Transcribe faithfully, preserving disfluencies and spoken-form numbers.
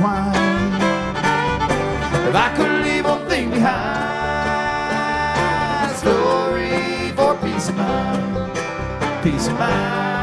intertwined. If I could leave one thing behind, it's glory for peace of mind, peace of mind.